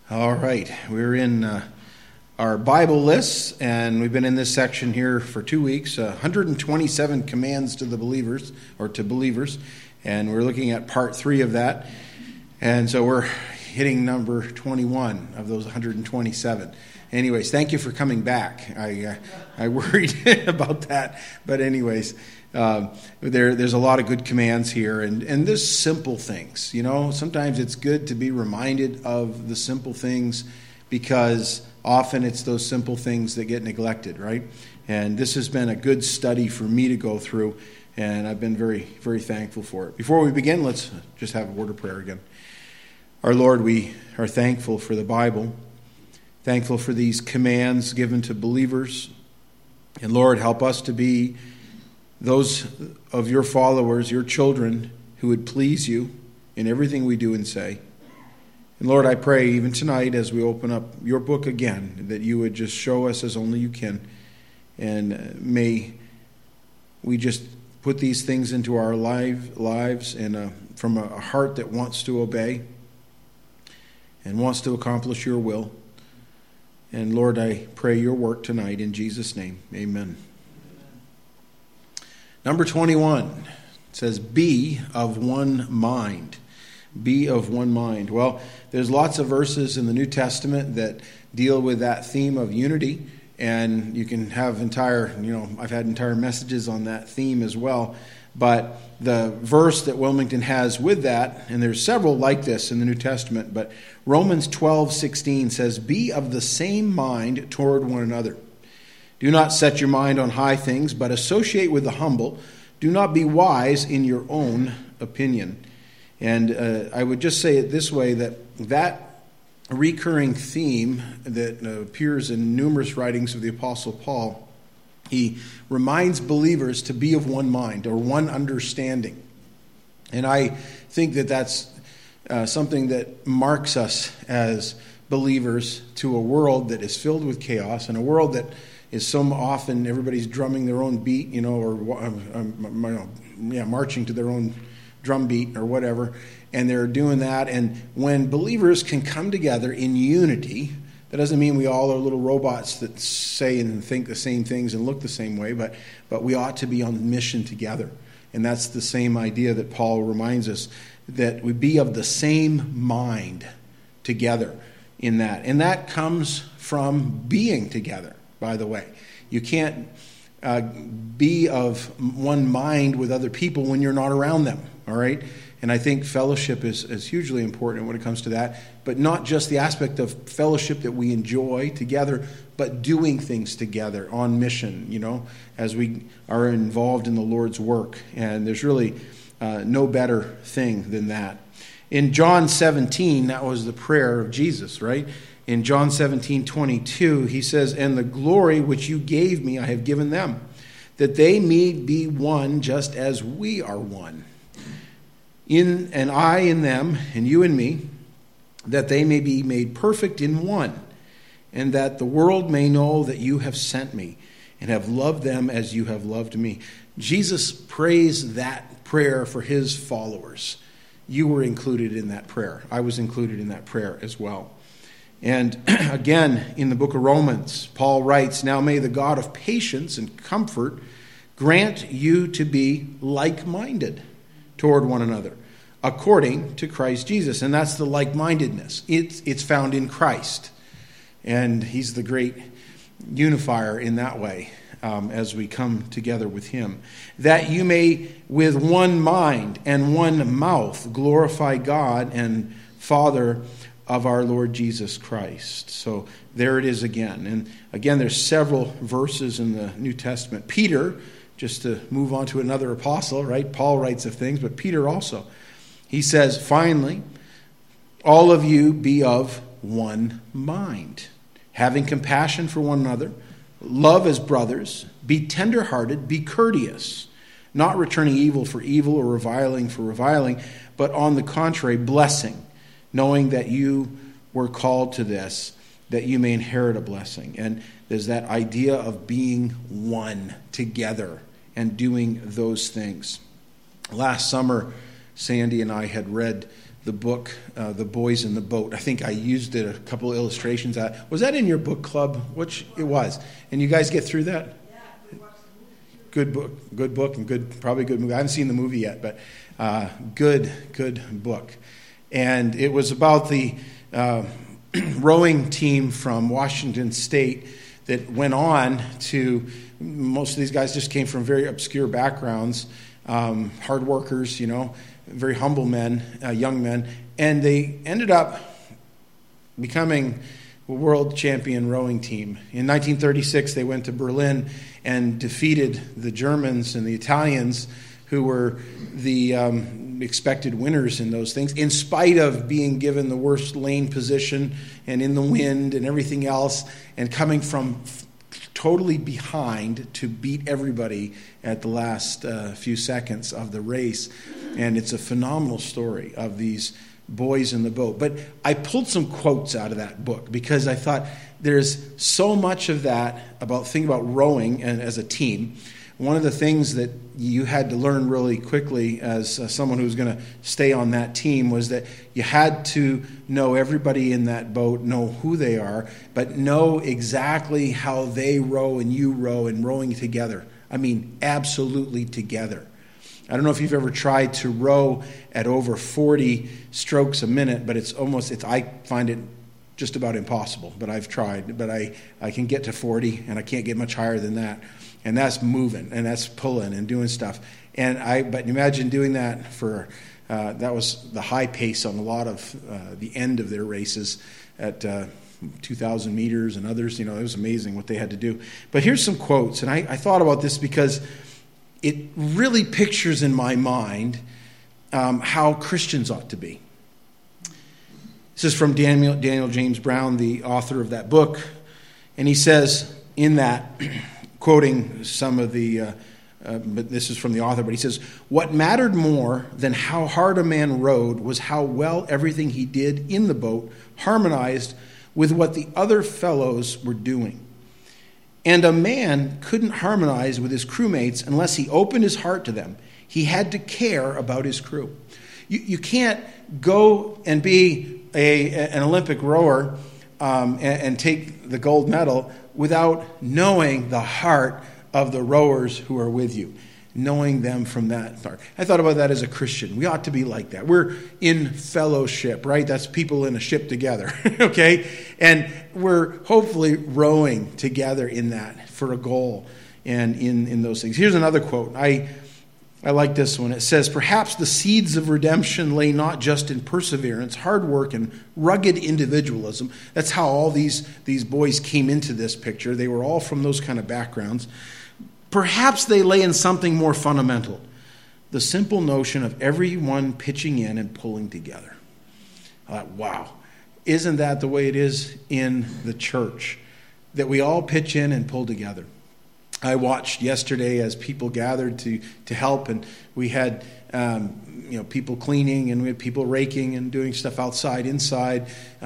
All right, we're in our Bible lists, and we've been in this section here for 2 weeks, 127 commands to the believers, or to believers, and we're looking at part 3 of that, and so we're hitting number 21 of those 127. Anyways, thank you for coming back. I worried about that, but anyways, there's a lot of good commands here, and there's simple things. You know, sometimes it's good to be reminded of the simple things because often it's those simple things that get neglected, right? And this has been a good study for me to go through, and I've been very, very thankful for it. Before we begin, let's just have a word of prayer again. Our Lord, we are thankful for the Bible, thankful for these commands given to believers. And Lord, help us to be those of your followers, your children, who would please you in everything we do and say. And Lord, I pray even tonight as we open up your book again, that you would just show us as only you can. And may we just put these things into our lives and from a heart that wants to obey and wants to accomplish your will. And Lord, I pray your work tonight in Jesus' name. Amen. Number 21 says, be of one mind. Be of one mind. Well, there's lots of verses in the New Testament that deal with that theme of unity. And you can have I've had entire messages on that theme as well. But the verse that Wilmington has with that, and there's several like this in the New Testament, but Romans 12:16 says, be of the same mind toward one another. Do not set your mind on high things, but associate with the humble. Do not be wise in your own opinion. And I would just say it this way, that recurring theme that appears in numerous writings of the Apostle Paul, he reminds believers to be of one mind or one understanding. And I think that that's something that marks us as believers to a world that is filled with chaos and a world that is so often everybody's drumming their own beat, or marching to their own drum beat or whatever, and they're doing that. And when believers can come together in unity, that doesn't mean we all are little robots that say and think the same things and look the same way, but we ought to be on mission together. And that's the same idea that Paul reminds us, that we be of the same mind together in that. And that comes from being together, by the way. You can't be of one mind with other people when you're not around them, all right? And I think fellowship is hugely important when it comes to that, but not just the aspect of fellowship that we enjoy together, but doing things together on mission, as we are involved in the Lord's work. And there's really no better thing than that. In John 17, that was the prayer of Jesus, right? In John 17:22, he says, and the glory which you gave me, I have given them, that they may be one just as we are one. And I in them, and you in me, that they may be made perfect in one, and that the world may know that you have sent me, and have loved them as you have loved me. Jesus prays that prayer for his followers. You were included in that prayer. I was included in that prayer as well. And again, in the book of Romans, Paul writes, now may the God of patience and comfort grant you to be like-minded toward one another, according to Christ Jesus. And that's the like-mindedness. It's found in Christ. And he's the great unifier in that way, as we come together with him. That you may, with one mind and one mouth, glorify God and Father of our Lord Jesus Christ. So there it is again. And again, there's several verses in the New Testament. Peter, just to move on to another apostle, right? Paul writes of things, but Peter also. He says, finally, all of you be of one mind, having compassion for one another, love as brothers, be tender-hearted, be courteous, not returning evil for evil or reviling for reviling, but on the contrary, blessing, knowing that you were called to this, that you may inherit a blessing. And there's that idea of being one together and doing those things. Last summer, Sandy and I had read the book, The Boys in the Boat. I think I used it, a couple of illustrations. Was that in your book club? Which it was. And you guys get through that? Good book, and probably good movie. I haven't seen the movie yet, but good book. And it was about the rowing team from Washington State that went on to, most of these guys just came from very obscure backgrounds, hard workers, very humble men, young men, and they ended up becoming a world champion rowing team. In 1936, they went to Berlin and defeated the Germans and the Italians, who were the expected winners in those things, in spite of being given the worst lane position and in the wind and everything else, and coming from totally behind to beat everybody at the last few seconds of the race. And it's a phenomenal story of these boys in the boat. But I pulled some quotes out of that book because I thought there's so much of that thinking about rowing and as a team. One of the things that you had to learn really quickly as someone who was going to stay on that team was that you had to know everybody in that boat, know who they are, but know exactly how they row and you row, and rowing together. I mean, absolutely together. I don't know if you've ever tried to row at over 40 strokes a minute, but I find it just about impossible. But I've tried. But I can get to 40, and I can't get much higher than that. And that's moving, and that's pulling and doing stuff. But imagine doing that for, that was the high pace on a lot of the end of their races at 2,000 meters and others. It was amazing what they had to do. But here's some quotes, and I thought about this because it really pictures in my mind how Christians ought to be. This is from Daniel James Brown, the author of that book, and he says in that, quoting some of the, but this is from the author, but he says, "What mattered more than how hard a man rowed was how well everything he did in the boat harmonized with what the other fellows were doing. And a man couldn't harmonize with his crewmates unless he opened his heart to them. He had to care about his crew." You can't go and be an Olympic rower and take the gold medal without knowing the heart of the rowers who are with you, knowing them from that part. I thought about that as a Christian. We ought to be like that. We're in fellowship, right? That's people in a ship together, okay? And we're hopefully rowing together in that for a goal and in those things. Here's another quote. I like this one. It says, "Perhaps the seeds of redemption lay not just in perseverance, hard work, and rugged individualism." That's how all these boys came into this picture. They were all from those kind of backgrounds. "Perhaps they lay in something more fundamental, the simple notion of everyone pitching in and pulling together." I thought, wow, isn't that the way it is in the church? That we all pitch in and pull together. I watched yesterday as people gathered to help, and we had people cleaning, and we had people raking and doing stuff outside, inside.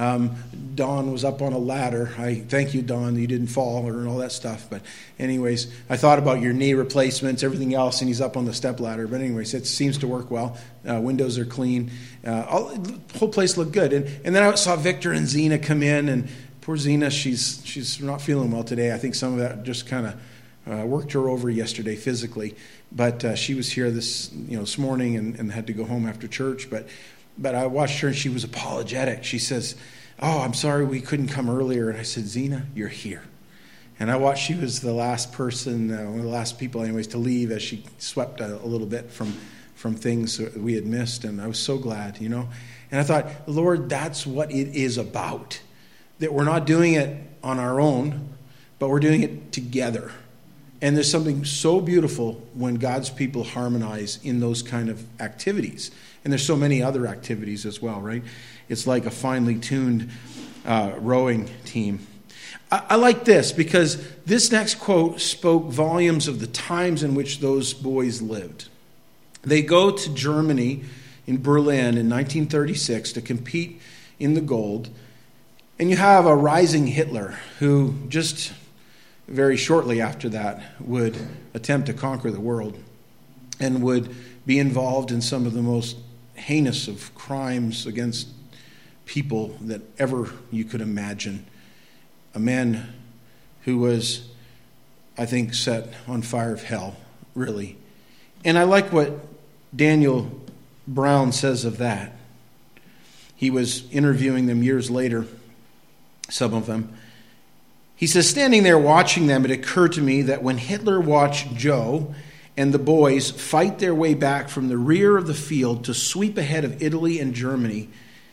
Don was up on a ladder. I thank you, Don, that you didn't fall or all that stuff. But anyways, I thought about your knee replacements, everything else, and he's up on the step ladder. But anyways, it seems to work well. Windows are clean. The whole place looked good. And then I saw Victor and Zena come in, and poor Zena, she's not feeling well today. I think some of that just kind of worked her over yesterday physically, but she was here this morning and had to go home after church. But I watched her, and she was apologetic. She says, "Oh, I'm sorry we couldn't come earlier." And I said, "Zena, you're here." And I watched. She was the last person, one of the last people, anyways, to leave as she swept a little bit from things that we had missed. And I was so glad, And I thought, Lord, that's what it is about. That we're not doing it on our own, but we're doing it together. And there's something so beautiful when God's people harmonize in those kind of activities. And there's so many other activities as well, right? It's like a finely tuned rowing team. I like this because this next quote spoke volumes of the times in which those boys lived. They go to Germany in Berlin in 1936 to compete in the gold. And you have a rising Hitler who just very shortly after that would attempt to conquer the world and would be involved in some of the most heinous of crimes against people that ever you could imagine. A man who was, I think, set on fire of hell, really. And I like what Daniel Brown says of that. He was interviewing them years later, some of them. He says, standing there watching them, it occurred to me that when Hitler watched Joe and the boys fight their way back from the rear of the field to sweep ahead of Italy and Germany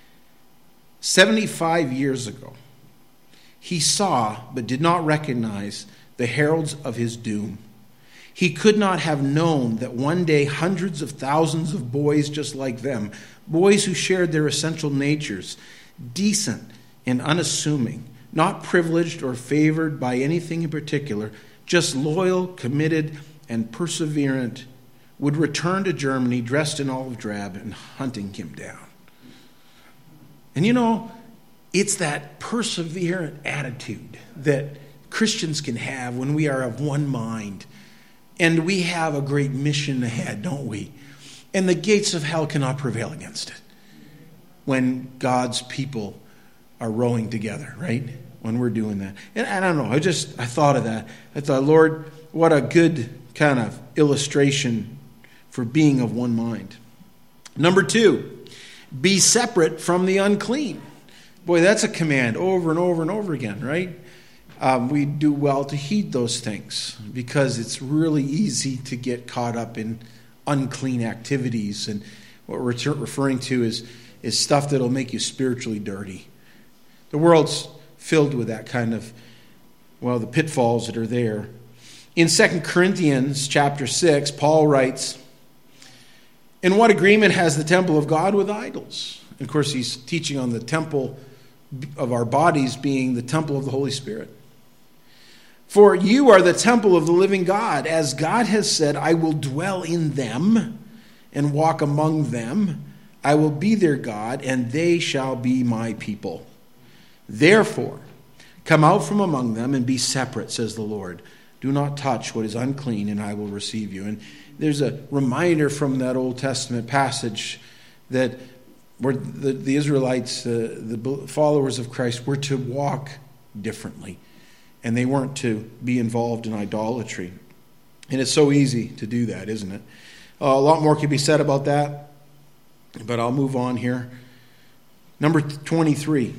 75 years ago, he saw but did not recognize the heralds of his doom. He could not have known that one day hundreds of thousands of boys just like them, boys who shared their essential natures, decent and unassuming, not privileged or favored by anything in particular, just loyal, committed, and perseverant, would return to Germany dressed in olive drab and hunting him down. And you know, it's that perseverant attitude that Christians can have when we are of one mind. And we have a great mission ahead, don't we? And the gates of hell cannot prevail against it when God's people are rowing together, right? When we're doing that. And I don't know, I thought of that. I thought, Lord, what a good kind of illustration for being of one mind. Number 2, be separate from the unclean. Boy, that's a command over and over and over again, right? We do well to heed those things because it's really easy to get caught up in unclean activities. And what we're referring to is stuff that'll make you spiritually dirty. The world's filled with that kind of, the pitfalls that are there. In 2 Corinthians chapter 6, Paul writes, "In what agreement has the temple of God with idols?" And of course, he's teaching on the temple of our bodies being the temple of the Holy Spirit. "For you are the temple of the living God. As God has said, I will dwell in them and walk among them. I will be their God, and they shall be my people. Therefore, come out from among them and be separate, says the Lord. Do not touch what is unclean, and I will receive you." And there's a reminder from that Old Testament passage that where the Israelites, the followers of Christ, were to walk differently. And they weren't to be involved in idolatry. And it's so easy to do that, isn't it? A lot more could be said about that, but I'll move on here. Number 23,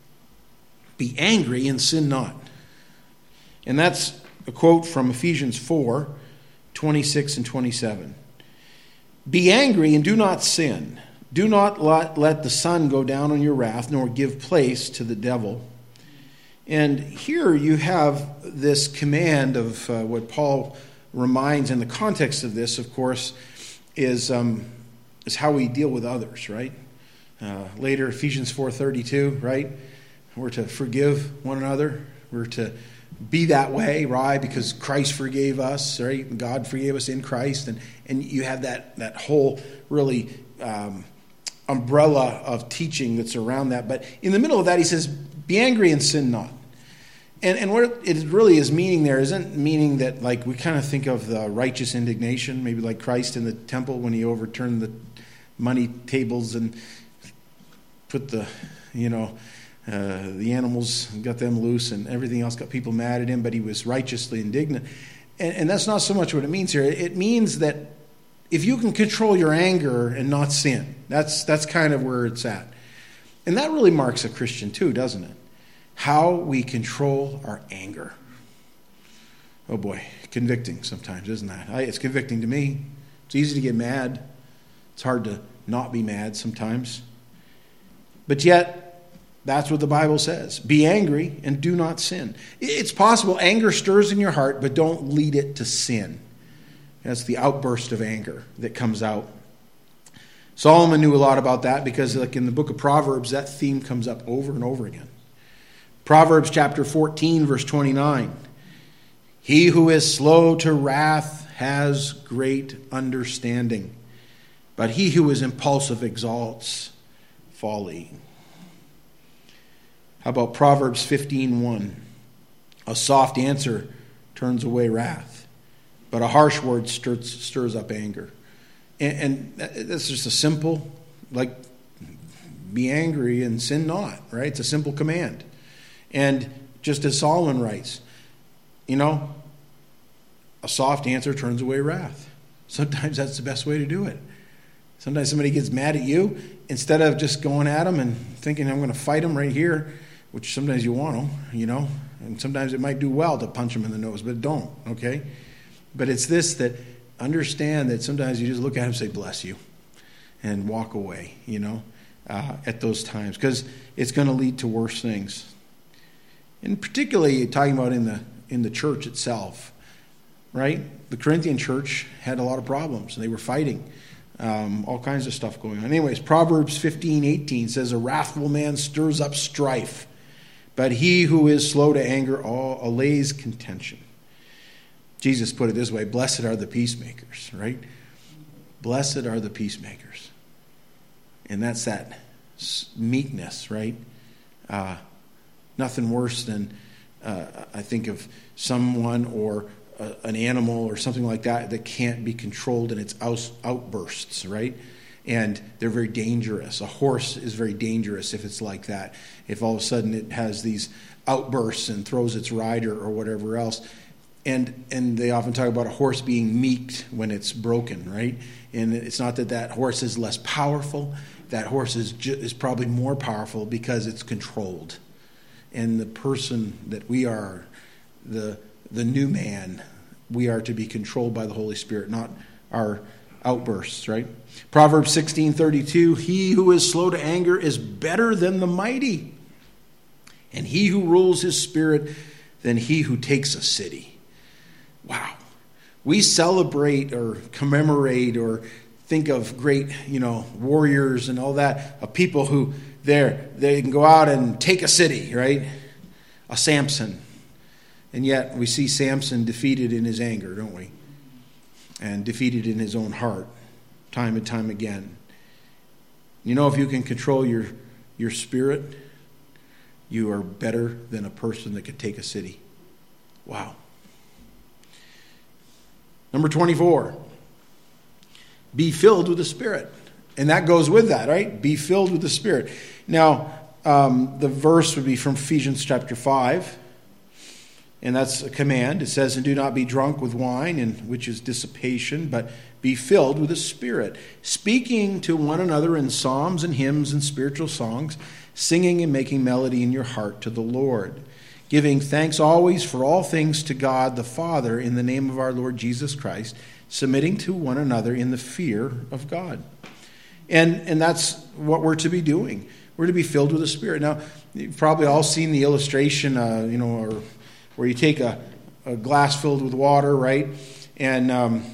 be angry and sin not. And that's a quote from Ephesians 4, 26 and 27. "Be angry and do not sin. Do not let the sun go down on your wrath, nor give place to the devil." And here you have this command of what Paul reminds in the context of this, of course, is how we deal with others, right? Later, Ephesians 4:32, right? We're to forgive one another. We're to be that way, right? Because Christ forgave us, right? God forgave us in Christ. And you have that whole really umbrella of teaching that's around that. But in the middle of that, he says, be angry and sin not. And what it really is meaning there isn't meaning that, like, we kind of think of the righteous indignation, maybe like Christ in the temple when he overturned the money tables and put the animals, got them loose, and everything else, got people mad at him, but he was righteously indignant. And that's not so much what it means here. It means that if you can control your anger and not sin, that's kind of where it's at. And that really marks a Christian too, doesn't it? How we control our anger. Oh boy, convicting sometimes, isn't that? It's convicting to me. It's easy to get mad. It's hard to not be mad sometimes. But yet, that's what the Bible says. Be angry and do not sin. It's possible anger stirs in your heart, but don't lead it to sin. That's the outburst of anger that comes out. Solomon knew a lot about that because, like in the book of Proverbs, that theme comes up over and over again. Proverbs chapter 14, verse 29. He who is slow to wrath has great understanding, but he who is impulsive exalts folly. How about Proverbs 15:1? A soft answer turns away wrath, but a harsh word stirs up anger. And that's just a simple like, be angry and sin not, right? It's a simple command. And just as Solomon writes, a soft answer turns away wrath. Sometimes that's the best way to do it. Sometimes somebody gets mad at you, instead of just going at them and thinking, I'm going to fight them right here, which sometimes you want to, and sometimes it might do well to punch them in the nose, but don't, okay? But it's this, that understand that sometimes you just look at them and say, bless you, and walk away, at those times, because it's going to lead to worse things. And particularly talking about in the church itself, right? The Corinthian church had a lot of problems, and they were fighting. All kinds of stuff going on. Anyways, Proverbs 15:18 says, a wrathful man stirs up strife, but he who is slow to anger allays contention. Jesus put it this way, blessed are the peacemakers, right? Blessed are the peacemakers. And that's that meekness, right? Nothing worse than, I think of someone or an animal or something like that can't be controlled in its outbursts, right? And they're very dangerous. A horse is very dangerous if it's like that. If all of a sudden it has these outbursts and throws its rider or whatever else. And they often talk about a horse being meeked when it's broken, right? And it's not that horse is less powerful. That horse is probably more powerful because it's controlled. And the person that we are, the new man, we are to be controlled by the Holy Spirit, not our outbursts, right? Proverbs 16:32, he who is slow to anger is better than the mighty, and he who rules his spirit than he who takes a city. Wow. We celebrate or commemorate or think of great, warriors and all that, of people who they can go out and take a city, right? A Samson. And yet we see Samson defeated in his anger, don't we? And defeated in his own heart, time and time again. If you can control your spirit, you are better than a person that could take a city. Wow. Number 24. Be filled with the Spirit. And that goes with that, right? Be filled with the Spirit. Now, the verse would be from Ephesians chapter 5. And that's a command. It says, and do not be drunk with wine, which is dissipation, but be filled with the Spirit, speaking to one another in psalms and hymns and spiritual songs, singing and making melody in your heart to the Lord, giving thanks always for all things to God the Father in the name of our Lord Jesus Christ, submitting to one another in the fear of God. And that's what we're to be doing. We're to be filled with the Spirit. Now, you've probably all seen the illustration, or where you take a glass filled with water, right? And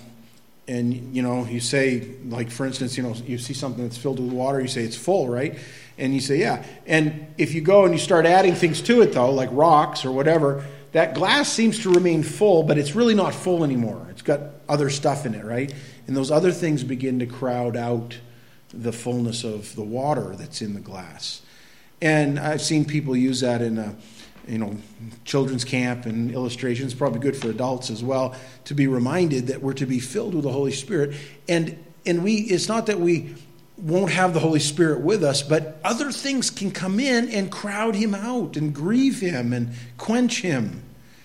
you say, like, for instance, you see something that's filled with water, you say it's full, right? And you say, yeah. And if you go and you start adding things to it, though, like rocks or whatever, that glass seems to remain full, but it's really not full anymore. It's got other stuff in it, right? And those other things begin to crowd out the fullness of the water that's in the glass. And I've seen people use that in children's camp and illustrations, probably good for adults as well, to be reminded that we're to be filled with the Holy Spirit. And it's not that we won't have the Holy Spirit with us, but other things can come in and crowd him out and grieve him and quench him.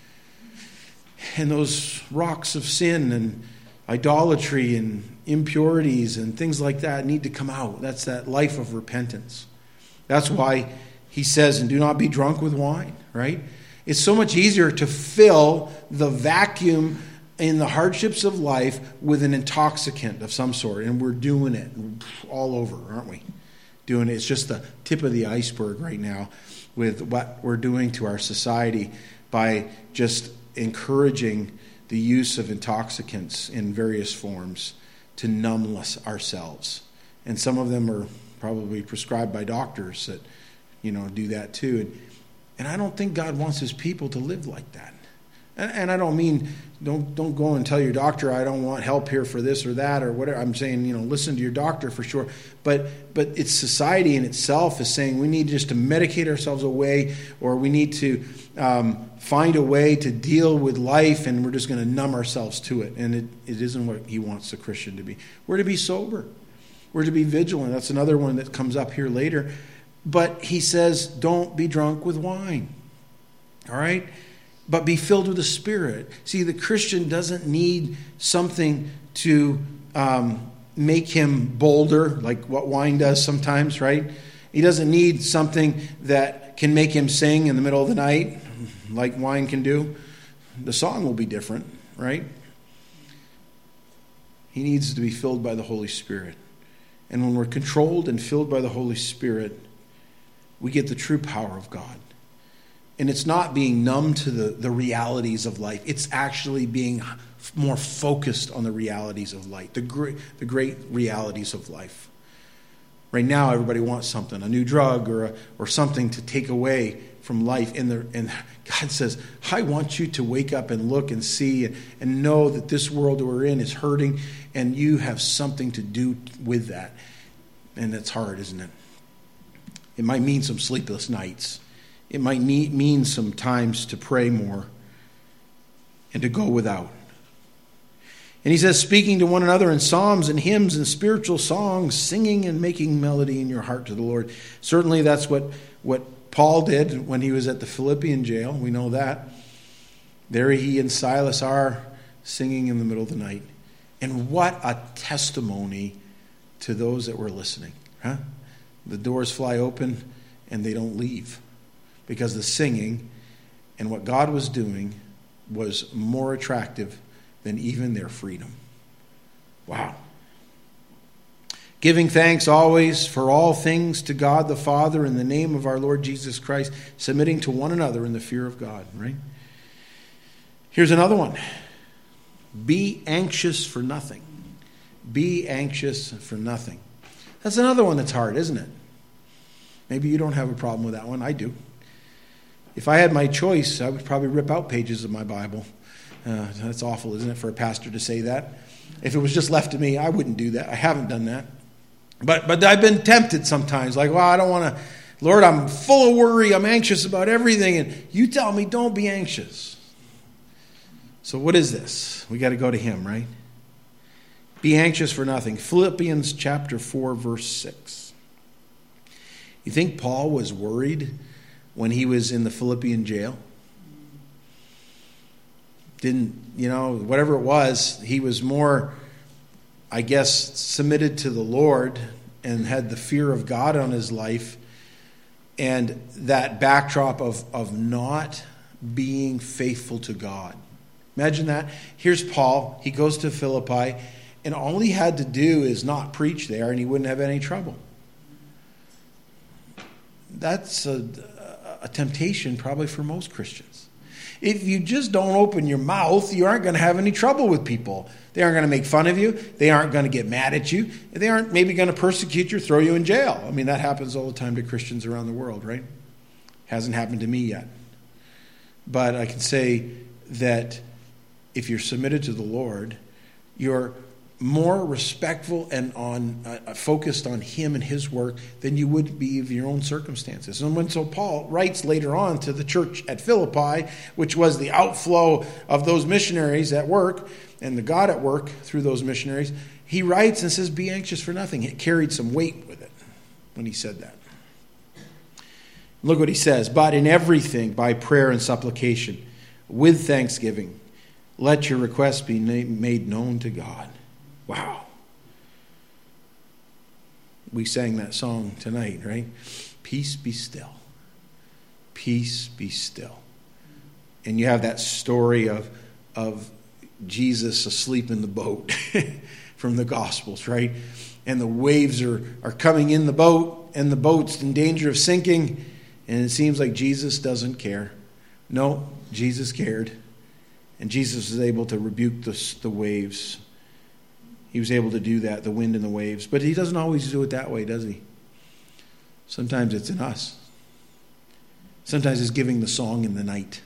And those rocks of sin and idolatry and impurities and things like that need to come out. That's that life of repentance. That's why he says, and do not be drunk with wine, right? It's so much easier to fill the vacuum in the hardships of life with an intoxicant of some sort. And we're doing it all over, aren't we? Doing it. It's just the tip of the iceberg right now with what we're doing to our society by just encouraging the use of intoxicants in various forms to numb ourselves. And some of them are probably prescribed by doctors that do that too. And I don't think God wants his people to live like that. And I don't mean, don't go and tell your doctor, I don't want help here for this or that or whatever. I'm saying, listen to your doctor for sure. But it's society in itself is saying we need just to medicate ourselves away, or we need to find a way to deal with life, and we're just going to numb ourselves to it. And it isn't what he wants the Christian to be. We're to be sober. We're to be vigilant. That's another one that comes up here later. But he says, don't be drunk with wine. All right? But be filled with the Spirit. See, the Christian doesn't need something to make him bolder, like what wine does sometimes, right? He doesn't need something that can make him sing in the middle of the night, like wine can do. The song will be different, right? He needs to be filled by the Holy Spirit. And when we're controlled and filled by the Holy Spirit, we get the true power of God. And it's not being numb to the realities of life. It's actually being more focused on the realities of life, the great realities of life. Right now, everybody wants something, a new drug or something to take away from life. And God says, I want you to wake up and look and see and know that this world that we're in is hurting, and you have something to do with that. And it's hard, isn't it? It might mean some sleepless nights. It might mean some times to pray more and to go without. And he says, speaking to one another in psalms and hymns and spiritual songs, singing and making melody in your heart to the Lord. Certainly that's what Paul did when he was at the Philippian jail. We know that. There he and Silas are singing in the middle of the night. And what a testimony to those that were listening. Huh? The doors fly open and they don't leave. Because the singing and what God was doing was more attractive than even their freedom. Wow. Giving thanks always for all things to God the Father in the name of our Lord Jesus Christ, submitting to one another in the fear of God, right? Here's another one. Be anxious for nothing. Be anxious for nothing. That's another one that's hard, isn't it? Maybe you don't have a problem with that one. I do. If I had my choice, I would probably rip out pages of my Bible. That's awful, isn't it, for a pastor to say that? If it was just left to me, I wouldn't do that. I haven't done that. But I've been tempted sometimes. Like, well, I don't want to. Lord, I'm full of worry. I'm anxious about everything. And you tell me, don't be anxious. So what is this? We got to go to him, right? Be anxious for nothing. Philippians chapter 4, verse 6. You think Paul was worried when he was in the Philippian jail? Whatever it was, he was more, I guess, submitted to the Lord and had the fear of God on his life, and that backdrop of not being faithful to God. Imagine that. Here's Paul. He goes to Philippi, and all he had to do is not preach there, and he wouldn't have any trouble. That's a temptation probably for most Christians. If you just don't open your mouth, you aren't going to have any trouble with people. They aren't going to make fun of you. They aren't going to get mad at you. They aren't maybe going to persecute you or throw you in jail. I mean, that happens all the time to Christians around the world, right? Hasn't happened to me yet. But I can say that if you're submitted to the Lord, you're more respectful and focused on him and his work than you would be of your own circumstances. And so Paul writes later on to the church at Philippi, which was the outflow of those missionaries at work and the God at work through those missionaries, he writes and says, be anxious for nothing. It carried some weight with it when he said that. Look what he says. But in everything, by prayer and supplication, with thanksgiving, let your requests be made known to God. Wow. We sang that song tonight, right? Peace be still. Peace be still. And you have that story of Jesus asleep in the boat from the Gospels, right? And the waves are coming in the boat, and the boat's in danger of sinking, and it seems like Jesus doesn't care. No, Jesus cared. And Jesus was able to rebuke the waves. He was able to do that, the wind and the waves. But he doesn't always do it that way, does he? Sometimes it's in us. Sometimes it's giving the song in the night.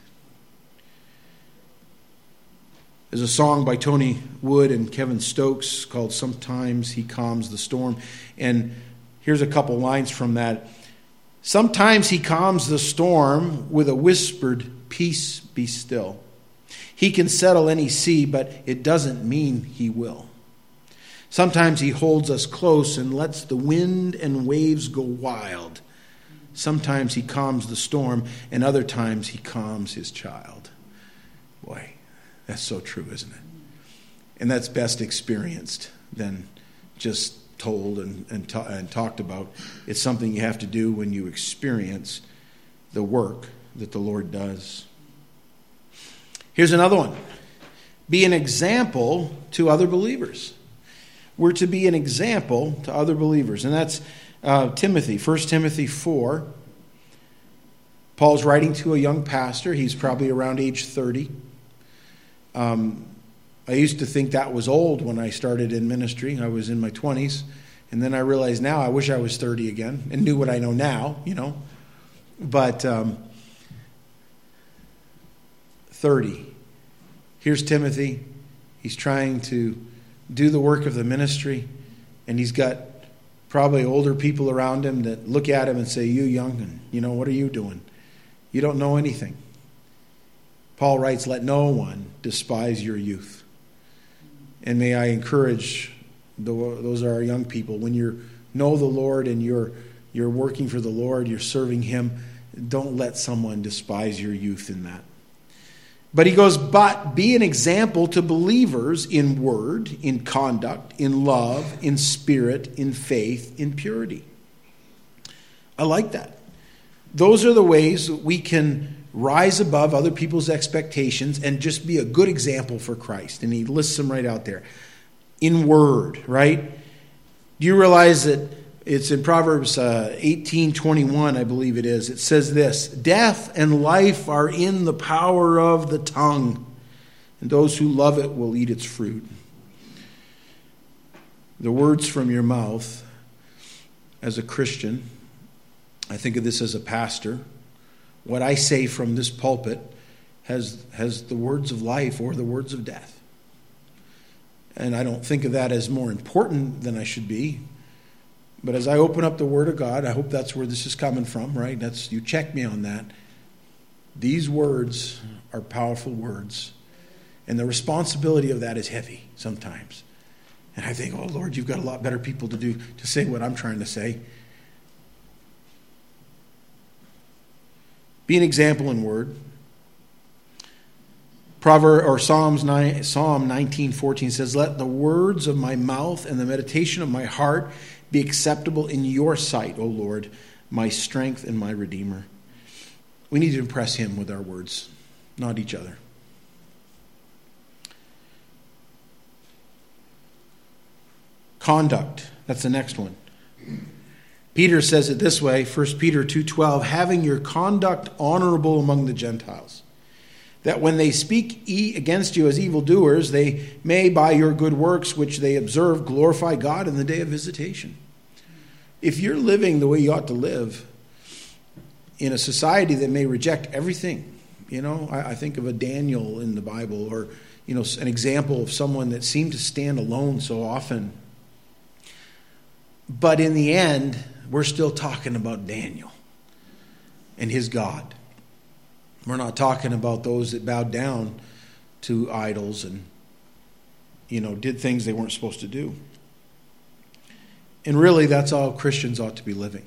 There's a song by Tony Wood and Kevin Stokes called Sometimes He Calms the Storm. And here's a couple lines from that. Sometimes he calms the storm with a whispered, peace be still. He can settle any sea, but it doesn't mean he will. Sometimes he holds us close and lets the wind and waves go wild. Sometimes he calms the storm, and other times he calms his child. Boy, that's so true, isn't it? And that's best experienced than just told and talked about. It's something you have to do when you experience the work that the Lord does. Here's another one. Be an example to other believers. We're to be an example to other believers. And that's Timothy, 1 Timothy 4. Paul's writing to a young pastor. He's probably around age 30. I used to think that was old when I started in ministry. I was in my 20s. And then I realized now I wish I was 30 again and knew what I know now, But 30. Here's Timothy. He's trying to do the work of the ministry, and he's got probably older people around him that look at him and say, "You young, and what are you doing? You don't know anything." Paul writes, "Let no one despise your youth." And may I encourage those are our young people. When you know the Lord and you're working for the Lord, you're serving Him, don't let someone despise your youth in that. But he goes, but be an example to believers in word, in conduct, in love, in spirit, in faith, in purity. I like that. Those are the ways that we can rise above other people's expectations and just be a good example for Christ. And he lists them right out there. In word, right? Do you realize that it's in Proverbs 18:21, I believe it is. It says this, "Death and life are in the power of the tongue, and those who love it will eat its fruit." The words from your mouth, as a Christian, I think of this as a pastor, what I say from this pulpit has the words of life or the words of death. And I don't think of that as more important than I should be. But as I open up the Word of God, I hope that's where this is coming from, right? You check me on that. These words are powerful words. And the responsibility of that is heavy sometimes. And I think, oh, Lord, you've got a lot better people to say what I'm trying to say. Be an example in word. Psalm 19:14 says, "Let the words of my mouth and the meditation of my heart be acceptable in your sight, O Lord, my strength and my Redeemer." We need to impress Him with our words, not each other. Conduct, that's the next one. Peter says it this way, 1 Peter 2:12, "Having your conduct honorable among the Gentiles, that when they speak against you as evildoers, they may by your good works which they observe glorify God in the day of visitation." If you're living the way you ought to live in a society that may reject everything, I think of a Daniel in the Bible, or an example of someone that seemed to stand alone so often. But in the end, we're still talking about Daniel and his God. We're not talking about those that bowed down to idols and, did things they weren't supposed to do. And really, that's all Christians ought to be living.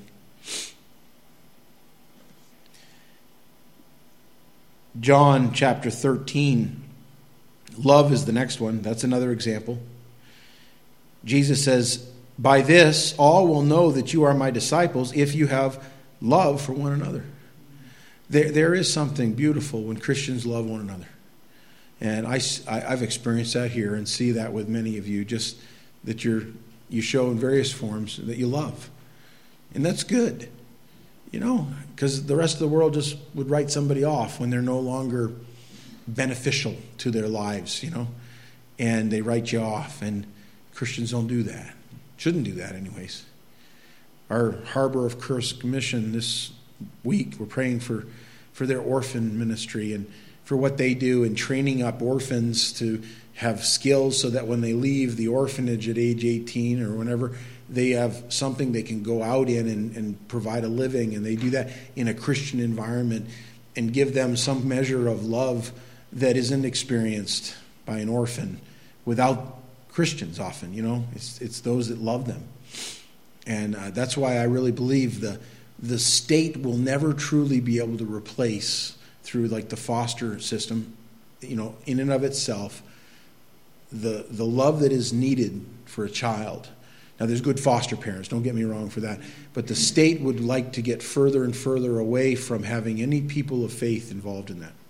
John chapter 13. Love is the next one. That's another example. Jesus says, "By this, all will know that you are my disciples if you have love for one another." There is something beautiful when Christians love one another. And I've experienced that here and see that with many of you, just that you show in various forms that you love. And that's good, because the rest of the world just would write somebody off when they're no longer beneficial to their lives, and they write you off. And Christians don't do that. Shouldn't do that anyways. Our Harbor of Kursk mission this week, we're praying for their orphan ministry and for what they do in training up orphans to have skills so that when they leave the orphanage at age 18 or whenever, they have something they can go out in and provide a living. And they do that in a Christian environment and give them some measure of love that isn't experienced by an orphan without Christians often, It's those that love them. And that's why I really believe the state will never truly be able to replace, through like the foster system, in and of itself, the love that is needed for a child. Now, there's good foster parents, don't get me wrong for that. But the state would like to get further and further away from having any people of faith involved in that.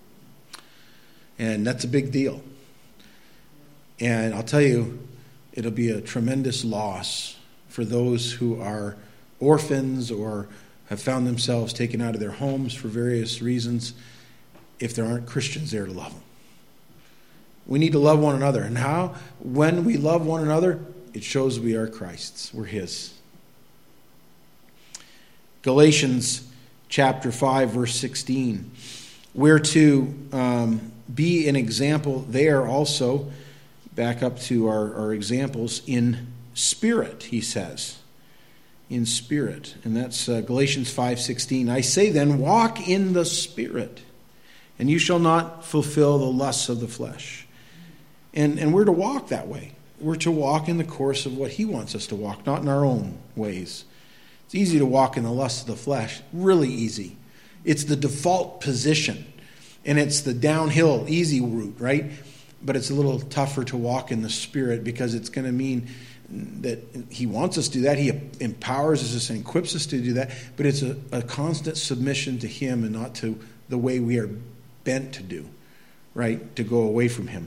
And that's a big deal. And I'll tell you, it'll be a tremendous loss for those who are orphans or have found themselves taken out of their homes for various reasons if there aren't Christians there to love them. We need to love one another. And how? When we love one another, it shows we are Christ's. We're His. Galatians chapter 5, verse 16. We're to be an example there also. Back up to our examples in spirit, he says. In spirit. And that's Galatians 5:16. I say then, walk in the Spirit, and you shall not fulfill the lusts of the flesh. And we're to walk that way. We're to walk in the course of what He wants us to walk, not in our own ways. It's easy to walk in the lusts of the flesh. Really easy. It's the default position. And it's the downhill, easy route, right? But it's a little tougher to walk in the Spirit, because it's going to mean that He wants us to do that. He empowers us and equips us to do that. But it's a constant submission to Him and not to the way we are bent to do, right? To go away from Him.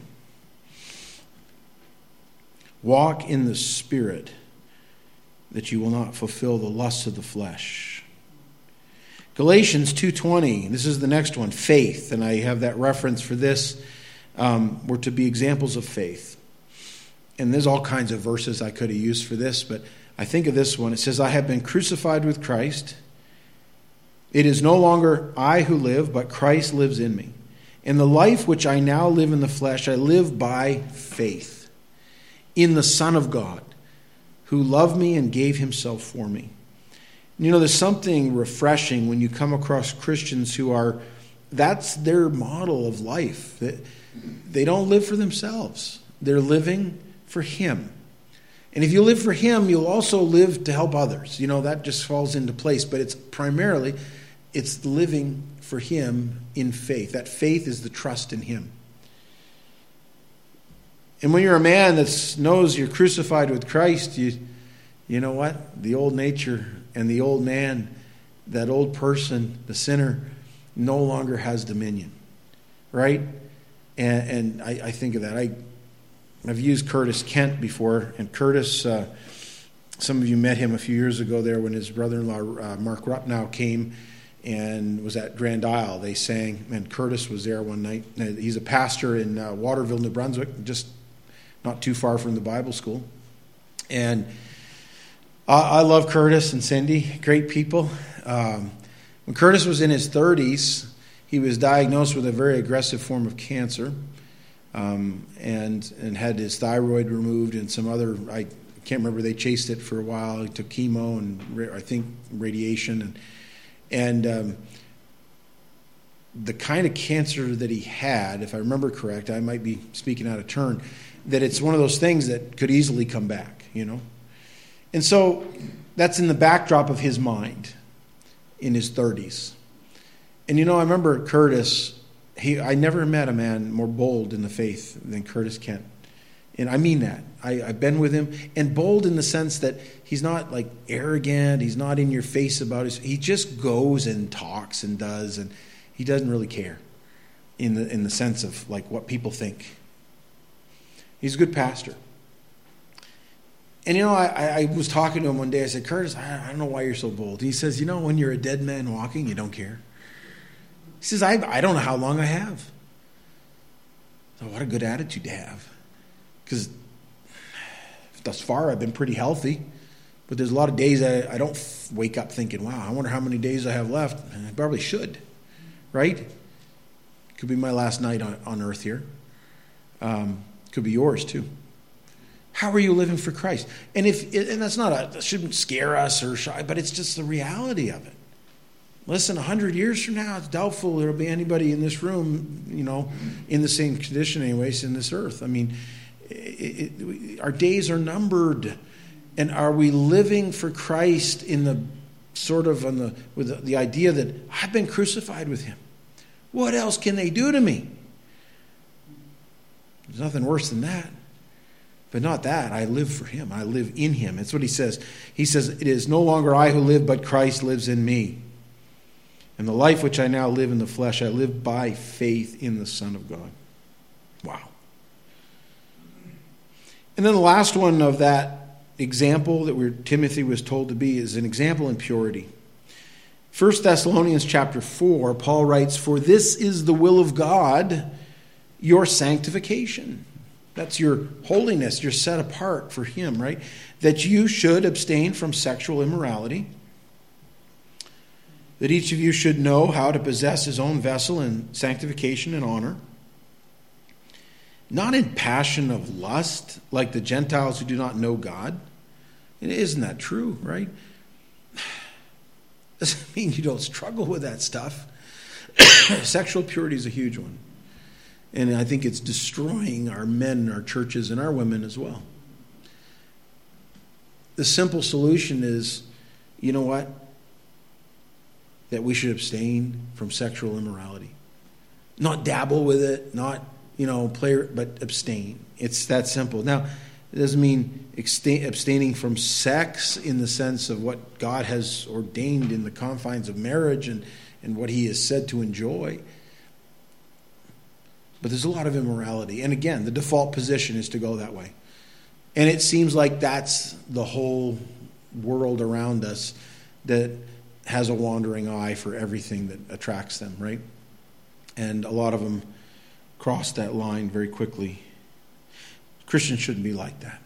Walk in the Spirit, that you will not fulfill the lusts of the flesh. Galatians 2:20, this is the next one, faith. And I have that reference for this. We're to be examples of faith. And there's all kinds of verses I could have used for this, but I think of this one. It says, I have been crucified with Christ. It is no longer I who live, but Christ lives in me. And the life which I now live in the flesh, I live by faith in the Son of God, who loved me and gave Himself for me. There's something refreshing when you come across Christians who are, that's their model of life. They don't live for themselves. They're living for Him. And if you live for Him, you'll also live to help others. That just falls into place. But it's primarily, it's living for Him in faith. That faith is the trust in Him. And when you're a man that knows you're crucified with Christ, you know what? The old nature and the old man, that old person, the sinner, no longer has dominion. Right? And I think of that. I've used Curtis Kent before. And Curtis, some of you met him a few years ago there when his brother-in-law, Mark Rupnow, came and was at Grand Isle. They sang, and Curtis was there one night. He's a pastor in Waterville, New Brunswick, just not too far from the Bible school. And I love Curtis and Cindy, great people. When Curtis was in his 30s, he was diagnosed with a very aggressive form of cancer, and had his thyroid removed and some other, I can't remember, they chased it for a while. He took chemo and I think radiation. And the kind of cancer that he had, if I remember correct, I might be speaking out of turn, that it's one of those things that could easily come back, And so that's in the backdrop of his mind in his 30s. And I remember Curtis, I never met a man more bold in the faith than Curtis Kent. And I mean that. I've been with him. And bold in the sense that he's not like arrogant, he's not in your face about it. He just goes and talks and does, and he doesn't really care in the sense of like what people think. He's a good pastor. And I was talking to him one day. I said, Curtis, I don't know why you're so bold. He says, when you're a dead man walking, you don't care. He says, I don't know how long I have. So what a good attitude to have. Because thus far I've been pretty healthy. But there's a lot of days I don't wake up thinking, wow, I wonder how many days I have left. And I probably should. Right? Could be my last night on earth here. Could be yours too. How are you living for Christ? And that's that shouldn't scare us or shy, but it's just the reality of it. Listen, 100 years from now, it's doubtful there'll be anybody in this room, in the same condition anyways in this earth. I mean, our days are numbered. And are we living for Christ in the sort of with the idea that I've been crucified with him? What else can they do to me? There's nothing worse than that. But not that. I live for him. I live in him. That's what he says. He says, it is no longer I who live, but Christ lives in me. And the life which I now live in the flesh, I live by faith in the Son of God. Wow. And then the last one of that example that Timothy was told to be is an example in purity. 1 Thessalonians chapter 4, Paul writes, for this is the will of God, your sanctification. That's your holiness. You're set apart for him, right? That you should abstain from sexual immorality. That each of you should know how to possess his own vessel in sanctification and honor. Not in passion of lust, like the Gentiles who do not know God. And isn't that true, right? Doesn't mean you don't struggle with that stuff. Sexual purity is a huge one. And I think it's destroying our men, our churches, and our women as well. The simple solution is, you know what? That we should abstain from sexual immorality. Not dabble with it, not, play, but abstain. It's that simple. Now, it doesn't mean abstaining from sex in the sense of what God has ordained in the confines of marriage and what he has said to enjoy. But there's a lot of immorality. And again, the default position is to go that way. And it seems like that's the whole world around us that has a wandering eye for everything that attracts them, right? And a lot of them cross that line very quickly. Christians shouldn't be like that.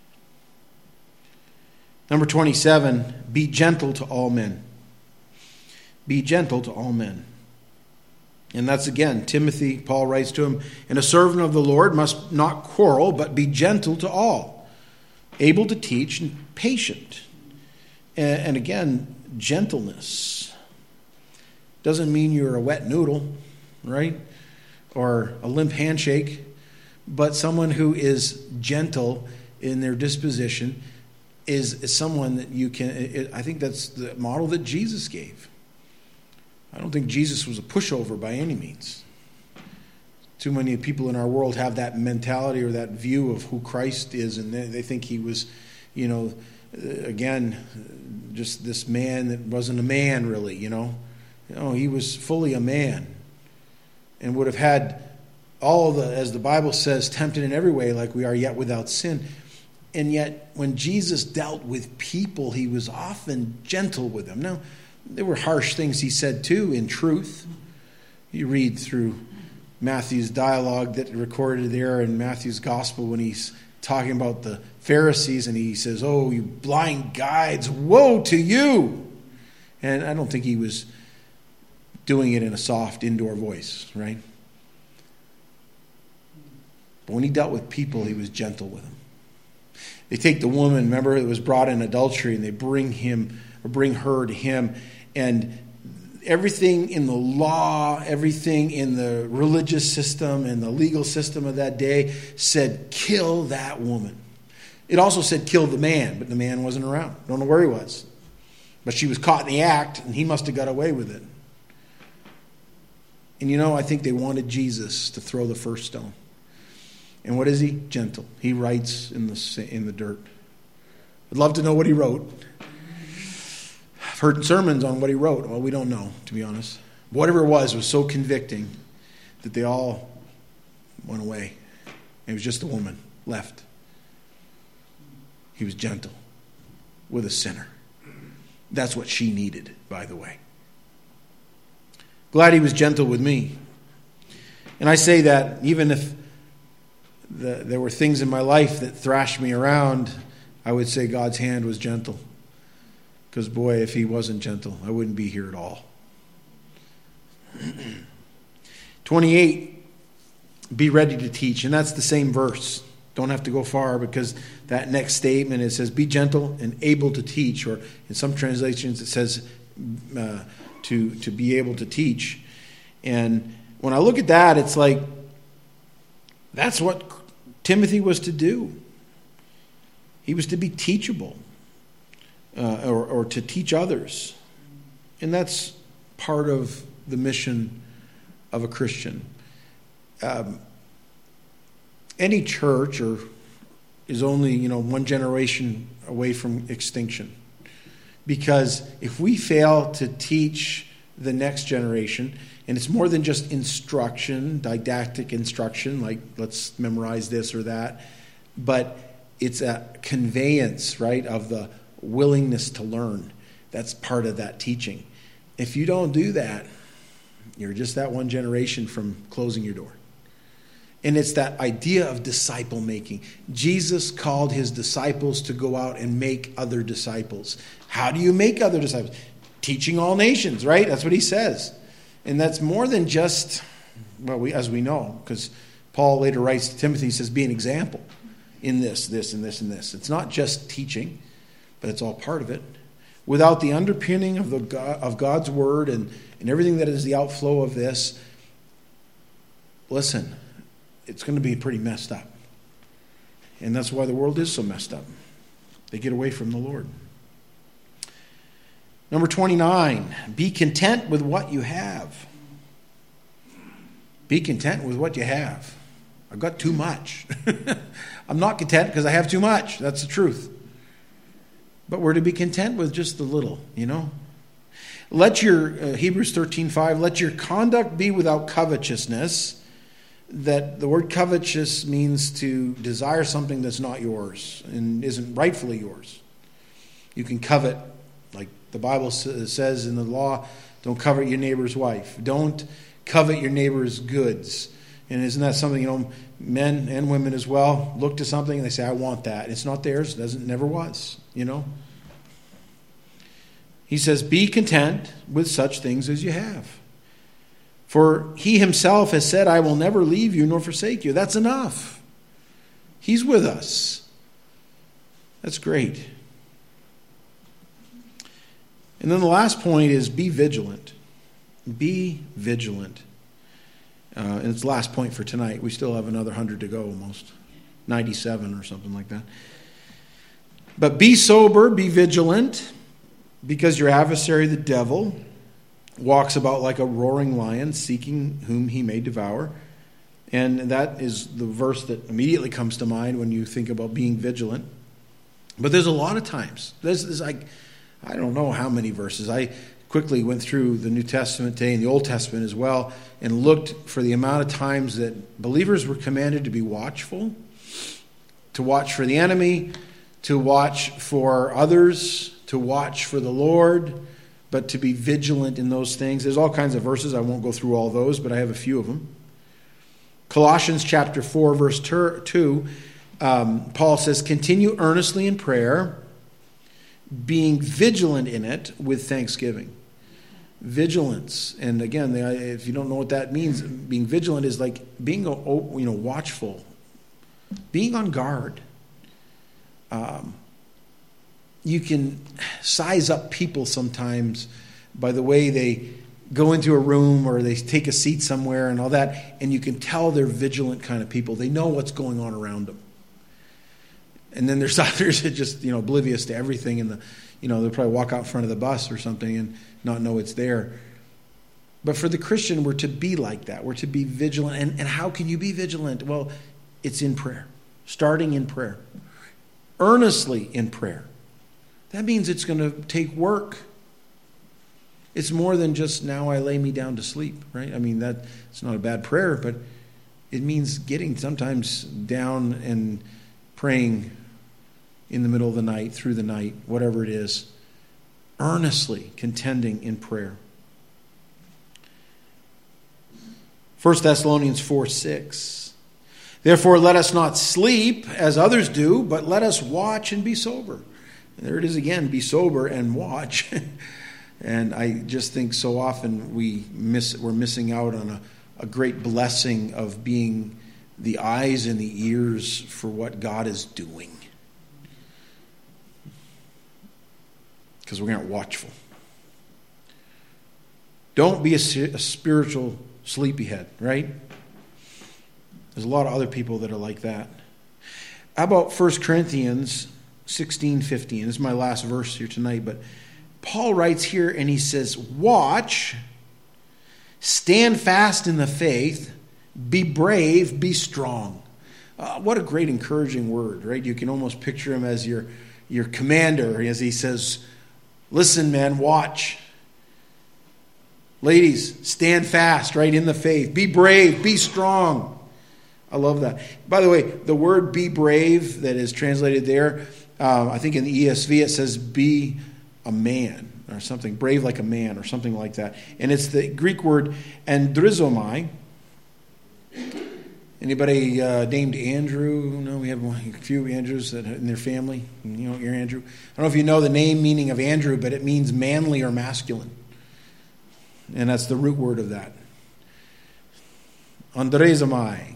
Number 27, be gentle to all men. Be gentle to all men. And that's again, Timothy, Paul writes to him, and a servant of the Lord must not quarrel, but be gentle to all, able to teach and patient. And again, gentleness doesn't mean you're a wet noodle, right? Or a limp handshake, but someone who is gentle in their disposition is someone that you can, I think that's the model that Jesus gave. I don't think Jesus was a pushover by any means. Too many people in our world have that mentality or that view of who Christ is, and they think he was, again, just this man that wasn't a man really, he was fully a man and would have had all the, as the Bible says, tempted in every way like we are, yet without sin. And yet, when Jesus dealt with people, he was often gentle with them. Now, there were harsh things he said too, in truth. You read through Matthew's dialogue that recorded there in Matthew's gospel when he's talking about the Pharisees, and he says, "Oh, you blind guides, woe to you!" And I don't think he was doing it in a soft indoor voice, right? But when he dealt with people, he was gentle with them. They take the woman, remember, that was brought in adultery, and they bring her to him, and everything in the law, everything in the religious system and the legal system of that day said, kill that woman. It also said, kill the man, but the man wasn't around. Don't know where he was. But she was caught in the act, and he must have got away with it. And I think they wanted Jesus to throw the first stone. And what is he? Gentle. He writes in the dirt. I'd love to know what he wrote. I've heard sermons on what he wrote. Well, we don't know, to be honest. Whatever it was so convicting that they all went away. It was just the woman left. He was gentle with a sinner. That's what she needed, by the way. Glad he was gentle with me. And I say that even if there were things in my life that thrashed me around, I would say God's hand was gentle. Because boy, if he wasn't gentle, I wouldn't be here at all. 28, be ready to teach. And that's the same verse. Don't have to go far, because that next statement, it says, be gentle and able to teach. Or in some translations it says to be able to teach. And when I look at that, it's like, that's what Timothy was to do. He was to be teachable, or to teach others. And that's part of the mission of a Christian. Any church is only, one generation away from extinction. Because if we fail to teach the next generation, and it's more than just instruction, didactic instruction, like let's memorize this or that, but it's a conveyance, right, of the willingness to learn. That's part of that teaching. If you don't do that, you're just that one generation from closing your door. And it's that idea of disciple making. Jesus called his disciples to go out and make other disciples. How do you make other disciples? Teaching all nations, right? That's what he says. And that's more than just, as we know, because Paul later writes to Timothy, he says, be an example in this, and this, and this. It's not just teaching, but it's all part of it. Without the underpinning of God's word and everything that is the outflow of this, listen, it's going to be pretty messed up. And that's why the world is so messed up. They get away from the Lord. Number 29, be content with what you have. Be content with what you have. I've got too much. I'm not content because I have too much. That's the truth. But we're to be content with just a little, Let your, Hebrews 13:5, let your conduct be without covetousness. That the word covetous means to desire something that's not yours and isn't rightfully yours. You can covet, like the Bible says in the law, don't covet your neighbor's wife. Don't covet your neighbor's goods. And isn't that something, men and women as well look to something and they say, I want that. It's not theirs. It never was, He says, be content with such things as you have. For he himself has said, I will never leave you nor forsake you. That's enough. He's with us. That's great. And then the last point is be vigilant. Be vigilant. And it's the last point for tonight. We still have another 100 to go almost. 97 or something like that. But be sober, be vigilant, because your adversary, the devil, walks about like a roaring lion, seeking whom he may devour. And that is the verse that immediately comes to mind when you think about being vigilant. But there's a lot of times. There's like, I don't know how many verses. I quickly went through the New Testament today and the Old Testament as well and looked for the amount of times that believers were commanded to be watchful, to watch for the enemy, to watch for others, to watch for the Lord, but to be vigilant in those things. There's all kinds of verses. I won't go through all those, but I have a few of them. Colossians chapter 4, verse 2, Paul says, continue earnestly in prayer, being vigilant in it with thanksgiving. Vigilance. And again, if you don't know what that means, being vigilant is like being watchful, being on guard. You can size up people sometimes by the way they go into a room or they take a seat somewhere and all that, and you can tell they're vigilant kind of people. They know what's going on around them. And then there's others that just, oblivious to everything, and they'll probably walk out in front of the bus or something and not know it's there. But for the Christian, we're to be like that. We're to be vigilant. And how can you be vigilant? Well, it's in prayer, starting in prayer, earnestly in prayer. That means it's going to take work. It's more than just now I lay me down to sleep, right? I mean, it's not a bad prayer, but it means getting sometimes down and praying in the middle of the night, through the night, whatever it is, earnestly contending in prayer. 1 Thessalonians 4:6. Therefore, let us not sleep as others do, but let us watch and be sober. And there it is again, be sober and watch. And I just think so often we're missing out on a great blessing of being the eyes and the ears for what God is doing. Because we're not watchful. Don't be a spiritual sleepyhead, right? There's a lot of other people that are like that. How about 1 Corinthians 16:15? This is my last verse here tonight, but Paul writes here and he says, watch, stand fast in the faith, be brave, be strong. What a great encouraging word, right? You can almost picture him as your commander as he says, listen, man, watch. Ladies, stand fast, right, in the faith. Be brave, be strong. I love that. By the way, the word be brave that is translated there, I think in the ESV it says be a man or something, brave like a man or something like that. And it's the Greek word andrizomai. Anybody named Andrew? No, we have a few Andrews that in their family. You know, you're Andrew. I don't know if you know the name meaning of Andrew, but it means manly or masculine. And that's the root word of that. Andrizomai.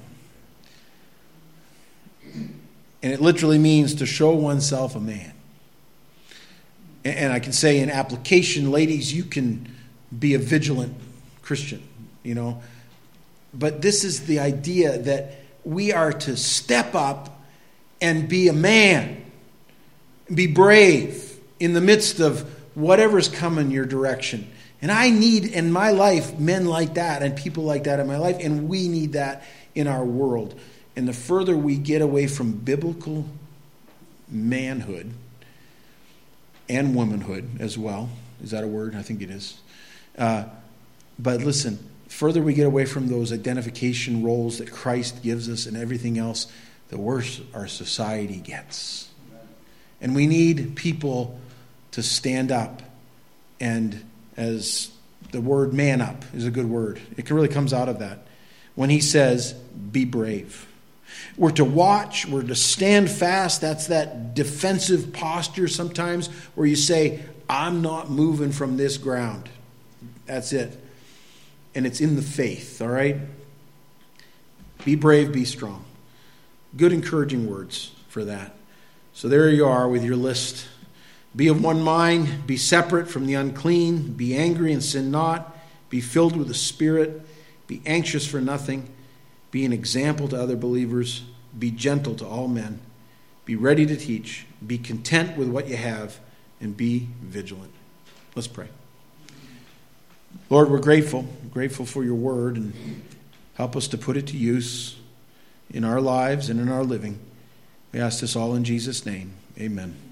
And it literally means to show oneself a man. And I can say in application, ladies, you can be a vigilant Christian, you know. But this is the idea that we are to step up and be a man. Be brave in the midst of whatever's coming your direction. And I need in my life men like that and people like that in my life. And we need that in our world. And the further we get away from biblical manhood and womanhood as well. Is that a word? I think it is. But listen, further we get away from those identification roles that Christ gives us and everything else, the worse our society gets. And we need people to stand up. And as the word man up is a good word. It really comes out of that. When he says, be brave. We're to watch, we're to stand fast. That's that defensive posture sometimes where you say, I'm not moving from this ground. That's it. And it's in the faith, all right? Be brave, be strong. Good encouraging words for that. So there you are with your list. Be of one mind, be separate from the unclean, be angry and sin not, be filled with the Spirit, be anxious for nothing, be an example to other believers, be gentle to all men, be ready to teach, be content with what you have, and be vigilant. Let's pray. Lord, we're grateful for your word, and help us to put it to use in our lives and in our living. We ask this all in Jesus' name. Amen.